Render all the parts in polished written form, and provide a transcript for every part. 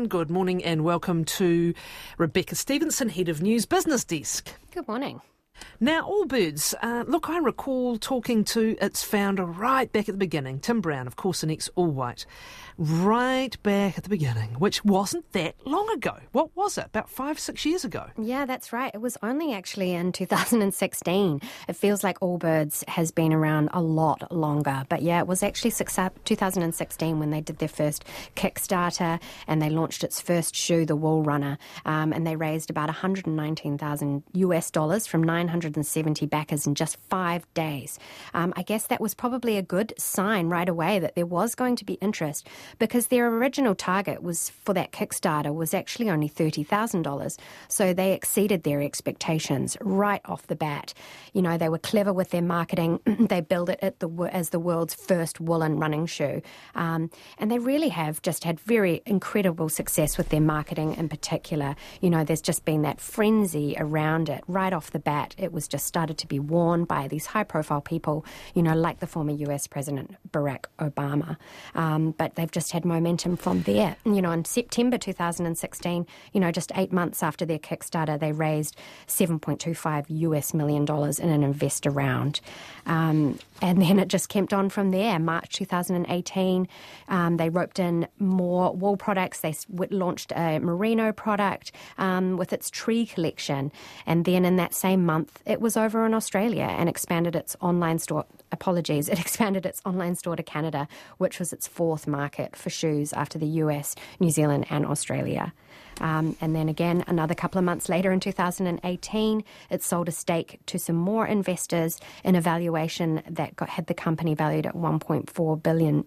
everyone. Good morning and welcome to Rebecca Stevenson, Head of News Business Desk. Good morning. Now, Allbirds, look, I recall talking to its founder right back at the beginning, Tim Brown, of course, an ex-All-White, right back at the beginning, which wasn't that long ago. What was it, about 5-6 years ago? Yeah, that's right. It was only actually in 2016. It feels like Allbirds has been around a lot longer. But yeah, it was actually 2016 when they did their first Kickstarter and they launched its first shoe, the Wool Runner, and they raised about $119,000 from 970 backers in just 5 days. I guess that was probably a good sign right away that there was going to be interest, because their original target was for that Kickstarter was actually only $30,000. So they exceeded their expectations right off the bat. You know, they were clever with their marketing. They billed it as the world's first woolen running shoe. And they really have just had very incredible success with their marketing in particular. You know, there's just been that frenzy around it right off the bat. It was just started to be worn by these high-profile people, you know, like the former US President Barack Obama. But they've just had momentum from there. You know, in September 2016, you know, just 8 months after their Kickstarter, they raised $7.25 million in an investor round. And then it just kept on from there. March 2018, they roped in more wool products. They launched a merino product with its tree collection. And then in that same month, it was over in Australia and expanded its online store. It expanded its online store to Canada, which was its fourth market for shoes after the US, New Zealand and Australia. And then again, another couple of months later in 2018, it sold a stake to some more investors in a valuation that had the company valued at $1.4 billion,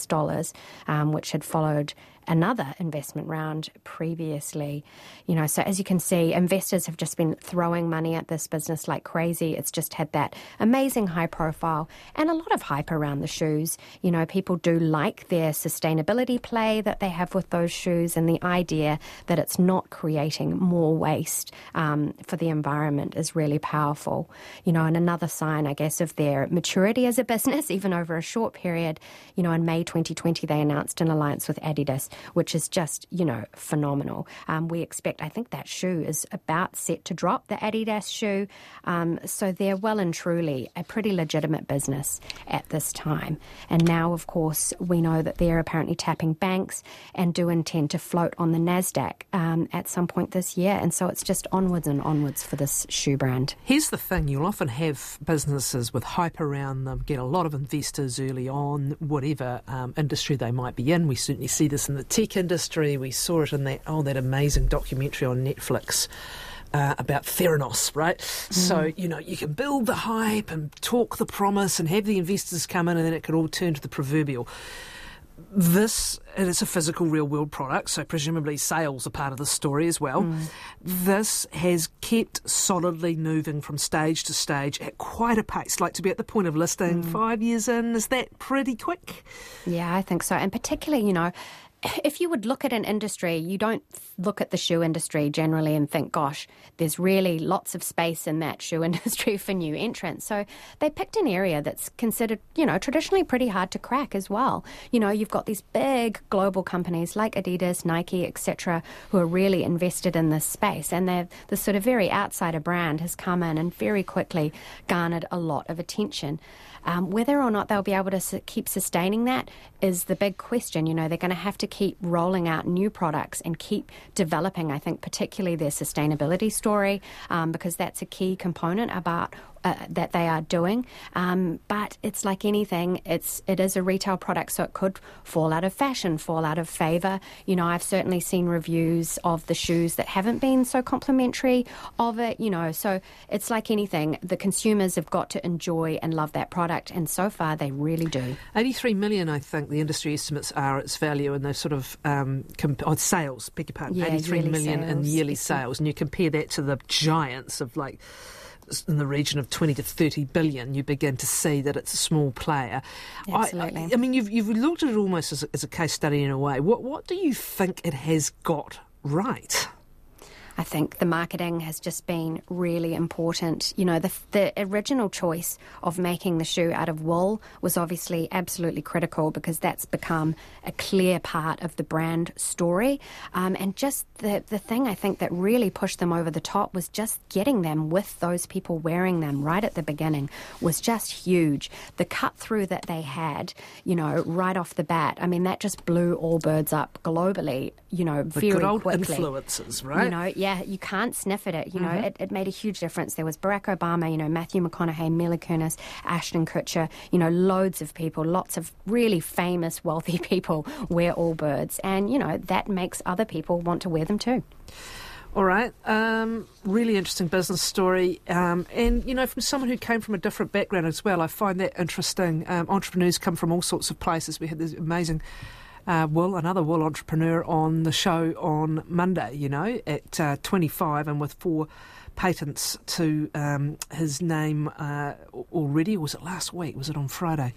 which had followed another investment round previously. You know, so as you can see, investors have just been throwing money at this business like crazy. It's just had that amazing high profile and a lot of hype around the shoes. You know, people do like their sustainability play that they have with those shoes and the idea that it's not creating more waste for the environment is really powerful. You know, and another sign, I guess, of their maturity as a business, even over a short period, you know, in May 2020, they announced an alliance with Adidas, which is just, you know, phenomenal. We expect, I think that shoe is about set to drop, the Adidas shoe. So they're well and truly a pretty legitimate business at this time. And now, of course, we know that they're apparently tapping banks and do intend to float on the NASDAQ at some point this year. And so it's just onwards and onwards for this shoe brand. Here's the thing, you'll often have businesses with hype around them, get a lot of investors early on, whatever industry they might be in. We certainly see this in the tech industry. We saw it in that amazing documentary on Netflix about Theranos, right? So, you know, you can build the hype and talk the promise and have the investors come in and then it could all turn to the proverbial. It is a physical real-world product, so presumably sales are part of the story as well. This has kept solidly moving from stage to stage at quite a pace, like to be at the point of listing 5 years in. Is that pretty quick? Yeah, I think so. And particularly, you know, if you would look at an industry, you don't look at the shoe industry generally and think, gosh, there's really lots of space in that shoe industry for new entrants. So they picked an area that's considered, you know, traditionally pretty hard to crack as well. You know, you've got these big global companies like Adidas, Nike, etc., who are really invested in this space. And the sort of very outsider brand has come in and very quickly garnered a lot of attention. Whether or not they'll be able to keep sustaining that is the big question. You know, they're going to have to keep rolling out new products and keep developing, I think, particularly their sustainability story, because that's a key component about that they are doing. But it's like anything, it is a retail product, so it could fall out of fashion, fall out of favour. You know, I've certainly seen reviews of the shoes that haven't been so complimentary of it, you know. So it's like anything, the consumers have got to enjoy and love that product, and so far they really do. 83 million, I think, the industry estimates are its value, and those sort of sales, beg your pardon, Yeah, 83 million sales. in yearly sales, and you compare that to the giants of like in the region of 20 to 30 billion, you begin to see that it's a small player. Absolutely. I mean, you've looked at it almost as a case study in a way. What do you think it has got right? I think the marketing has just been really important. You know, the original choice of making the shoe out of wool was obviously absolutely critical because that's become a clear part of the brand story. And just the thing I think that really pushed them over the top was just getting them with those people wearing them right at the beginning was just huge. The cut through that they had, you know, right off the bat, I mean, that just blew Allbirds up globally, you know, very good old quickly. Influencers, right? You know, yeah, you can't sniff at it. You know, it made a huge difference. There was Barack Obama, you know, Matthew McConaughey, Mila Kunis, Ashton Kutcher, you know, loads of people, lots of really famous, wealthy people wear Allbirds. And, you know, that makes other people want to wear them too. All right. Really interesting business story. And, you know, from someone who came from a different background as well, I find that interesting. Entrepreneurs come from all sorts of places. We had this amazing another wool entrepreneur on the show on Monday, you know, at 25 and with 4 patents to his name already. Or was it last week? Was it on Friday?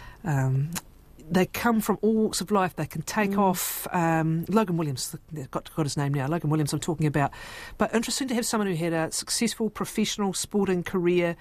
They come from all walks of life. They can take off. Logan Williams, got his name now. Logan Williams I'm talking about. But interesting to have someone who had a successful professional sporting career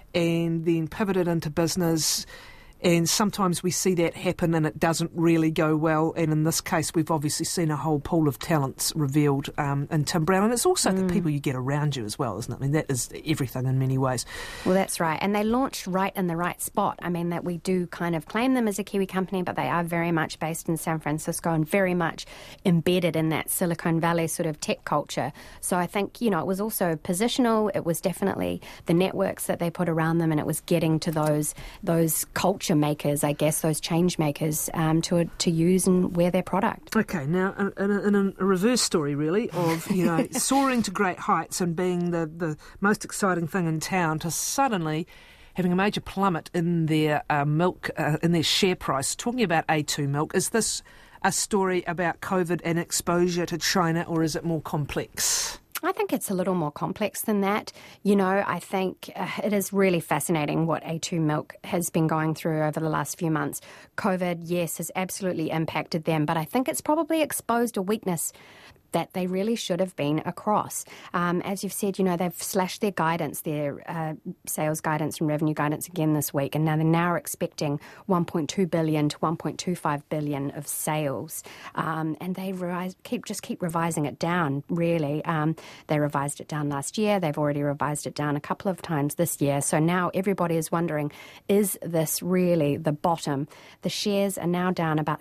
and then pivoted into business. And sometimes we see that happen and it doesn't really go well. And in this case, we've obviously seen a whole pool of talents revealed in Tim Brown. And it's also the people you get around you as well, isn't it? I mean, that is everything in many ways. Well, that's right. And they launched right in the right spot. I mean, that we do kind of claim them as a Kiwi company, but they are very much based in San Francisco and very much embedded in that Silicon Valley sort of tech culture. So I think, you know, it was also positional. It was definitely the networks that they put around them, and it was getting to those culture makers, I guess, those change makers to use and wear their product. Okay, now in a reverse story, really, of, you know, soaring to great heights and being the most exciting thing in town to suddenly having a major plummet in their milk, in their share price. Talking about A2 milk, is this a story about COVID and exposure to China, or is it more complex? I think it's a little more complex than that. You know, I think it is really fascinating what A2 Milk has been going through over the last few months. COVID, yes, has absolutely impacted them, but I think it's probably exposed a weakness that they really should have been across. As you've said, you know, they've slashed their guidance, their sales guidance and revenue guidance again this week, and now they're now expecting 1.2 billion to 1.25 billion of sales. And they keep revising it down, really. They revised it down last year. They've already revised it down a couple of times this year. So now everybody is wondering, is this really the bottom? The shares are now down about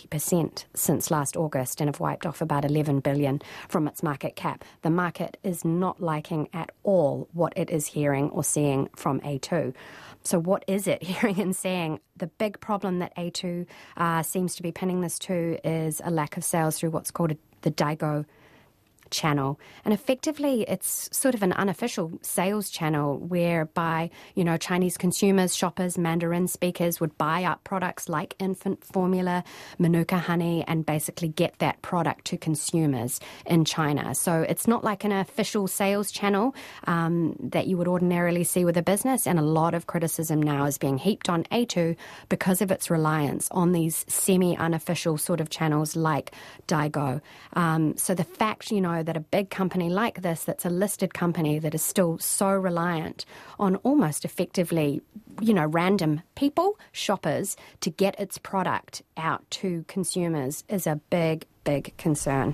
70% since last August and have wiped off about 11 billion from its market cap. The market is not liking at all what it is hearing or seeing from A2. So what is it hearing and seeing? The big problem that A2 seems to be pinning this to is a lack of sales through what's called the Daigou channel. And effectively, it's sort of an unofficial sales channel whereby, you know, Chinese consumers, shoppers, Mandarin speakers would buy up products like infant formula, Manuka honey, and basically get that product to consumers in China. So it's not like an official sales channel that you would ordinarily see with a business. And a lot of criticism now is being heaped on A2 because of its reliance on these semi-unofficial sort of channels like Daigou. So the fact, you know, that a big company like this, that's a listed company that is still so reliant on almost effectively, you know, random people, shoppers, to get its product out to consumers is a big, big concern.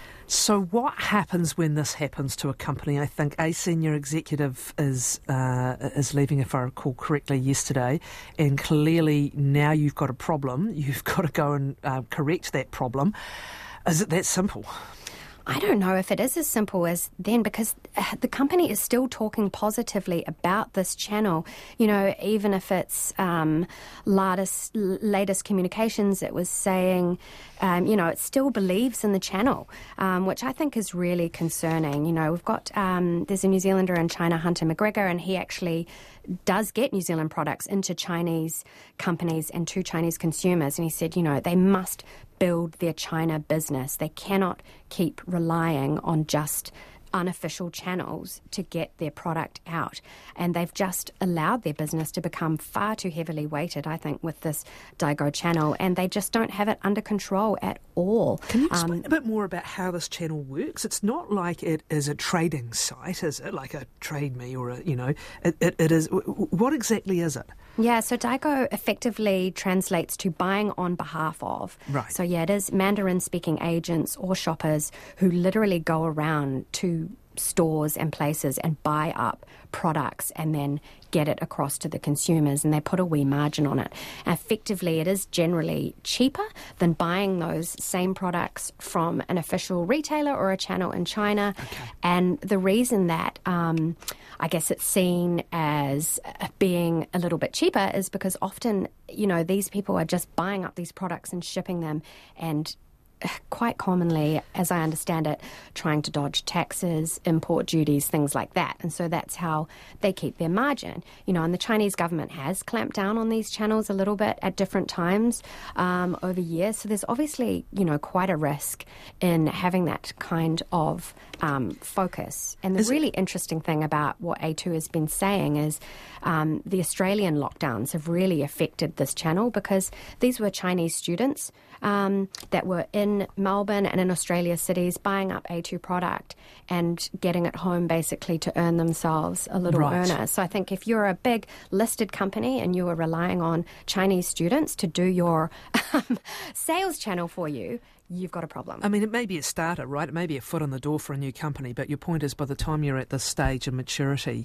So what happens when this happens to a company? I think a senior executive is leaving, if I recall correctly, yesterday, and clearly now you've got a problem. You've got to go and correct that problem. Is it that simple? I don't know if it is as simple as then, because the company is still talking positively about this channel. You know, even if it's latest communications, it was saying, you know, it still believes in the channel, which I think is really concerning. You know, we've got, there's a New Zealander in China, Hunter McGregor, and he actually does get New Zealand products into Chinese companies and to Chinese consumers. And he said, you know, they must build their China business. They cannot keep relying on just unofficial channels to get their product out. And they've just allowed their business to become far too heavily weighted, I think, with this Daigou channel, and they just don't have it under control at all. Can you explain a bit more about how this channel works? It's not like it is a trading site, is it? Like a Trade Me or it is. What exactly is it? Yeah, so Daigou effectively translates to buying on behalf of. Right. So yeah, it is Mandarin-speaking agents or shoppers who literally go around to stores and places and buy up products and then get it across to the consumers, and they put a wee margin on it. Effectively, it is generally cheaper than buying those same products from an official retailer or a channel in China. Okay. And the reason that I guess it's seen as being a little bit cheaper is because often, these people are just buying up these products and shipping them, and quite commonly, as I understand it, trying to dodge taxes, import duties, things like that. And so that's how they keep their margin. And the Chinese government has clamped down on these channels a little bit at different times over years. So there's obviously, quite a risk in having that kind of focus. And the really interesting thing about what A2 has been saying is the Australian lockdowns have really affected this channel, because these were Chinese students that were in Melbourne and in Australia cities buying up A2 product and getting it home basically to earn themselves a little earner. So I think if you're a big listed company and you are relying on Chinese students to do your sales channel for you, you've got a problem. I mean, it may be a starter, right? It may be a foot in the door for a new company, but your point is by the time you're at this stage of maturity,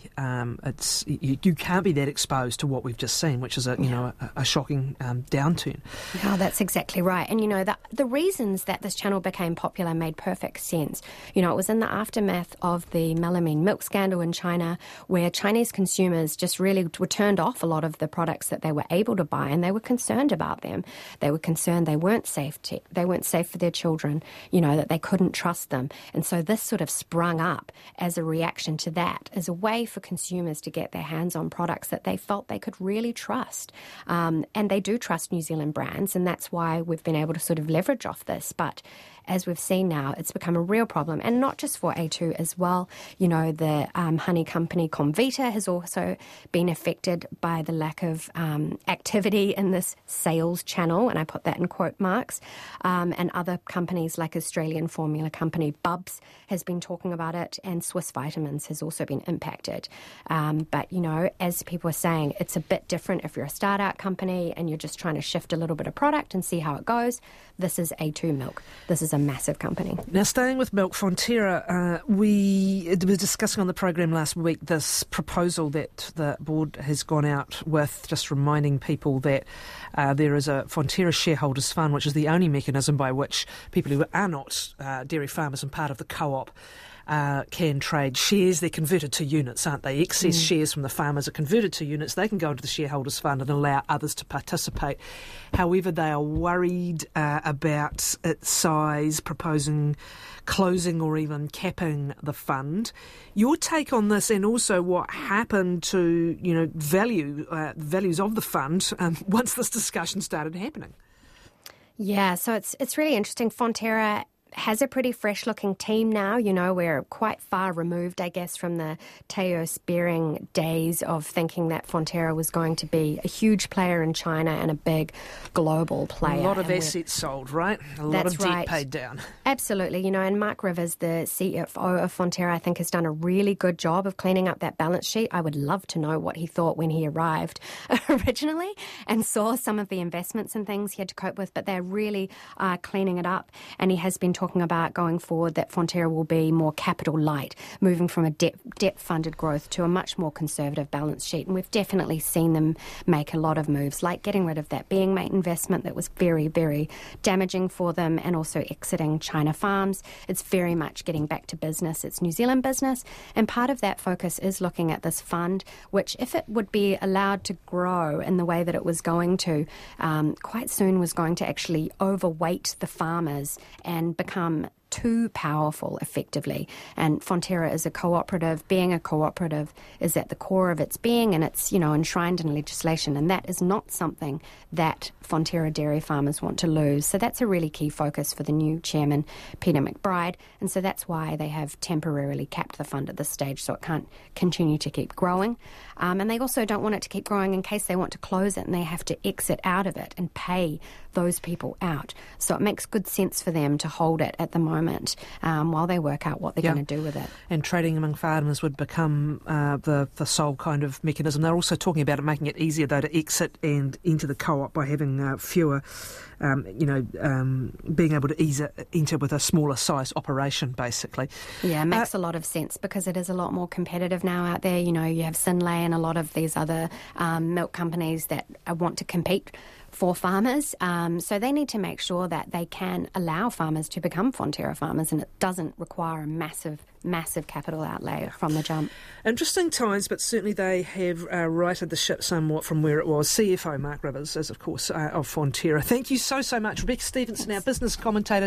you can't be that exposed to what we've just seen, which is a shocking downturn. No, that's exactly right. And, the reasons that this channel became popular made perfect sense. It was in the aftermath of the melamine milk scandal in China, where Chinese consumers just really were turned off a lot of the products that they were able to buy, and they were concerned about them. They were concerned they weren't safe for their children, that they couldn't trust them. And so this sort of sprung up as a reaction to that, as a way for consumers to get their hands on products that they felt they could really trust. And they do trust New Zealand brands, and that's why we've been able to sort of leverage off this. But as we've seen now, it's become a real problem, and not just for A2 as well. The honey company Comvita has also been affected by the lack of activity in this sales channel, and I put that in quote marks, and other companies like Australian formula company Bubs has been talking about it, and Swiss Vitamins has also been impacted. But, as people are saying, it's a bit different if you're a start-out company and you're just trying to shift a little bit of product and see how it goes. This is A2 Milk. This is a massive company. Now, staying with milk, Fonterra, we were discussing on the program last week this proposal that the board has gone out with, just reminding people that there is a Fonterra shareholders fund, which is the only mechanism by which people who are not dairy farmers and part of the co-op can trade shares. They're converted to units, aren't they? Excess shares from the farmers are converted to units. They can go into the shareholders fund and allow others to participate. However, they are worried about its size, proposing closing or even capping the fund. Your take on this, and also what happened to values of the fund once this discussion started happening? Yeah, so it's really interesting. Fonterra has a pretty fresh-looking team now. We're quite far removed, I guess, from the Teo Spearing days of thinking that Fonterra was going to be a huge player in China and a big global player. A lot of assets sold, right? A lot of debt paid down. Absolutely. And Mark Rivers, the CFO of Fonterra, I think has done a really good job of cleaning up that balance sheet. I would love to know what he thought when he arrived originally and saw some of the investments and things he had to cope with, but they're really cleaning it up. And he has been talking about going forward that Fonterra will be more capital light, moving from a debt-funded growth to a much more conservative balance sheet. And we've definitely seen them make a lot of moves, like getting rid of that being mate investment that was very, very damaging for them, and also exiting China Farms. It's very much getting back to business. It's New Zealand business. And part of that focus is looking at this fund, which, if it would be allowed to grow in the way that it was going to, quite soon was going to actually overweight the farmers and become too powerful, effectively. And Fonterra is a cooperative. Being a cooperative is at the core of its being, and it's, enshrined in legislation. And that is not something that Fonterra dairy farmers want to lose. So that's a really key focus for the new chairman, Peter McBride. And so that's why they have temporarily capped the fund at this stage, so it can't continue to keep growing. And they also don't want it to keep growing in case they want to close it and they have to exit out of it and pay those people out. So it makes good sense for them to hold it at the moment while they work out what they're going to do with it. And trading among farmers would become the sole kind of mechanism. They're also talking about it making it easier, though, to exit and enter the co-op by having fewer, being able to enter with a smaller size operation, basically. Yeah, it makes a lot of sense because it is a lot more competitive now out there. You have Synlait and a lot of these other milk companies that want to compete for farmers. So they need to make sure that they can allow farmers to become Fonterra farmers, and it doesn't require a massive capital outlay from the jump. Interesting times, but certainly they have righted the ship somewhat from where it was. CFO Mark Rivers is, of course, of Fonterra. Thank you so much. Rebecca Stevenson, our business commentator.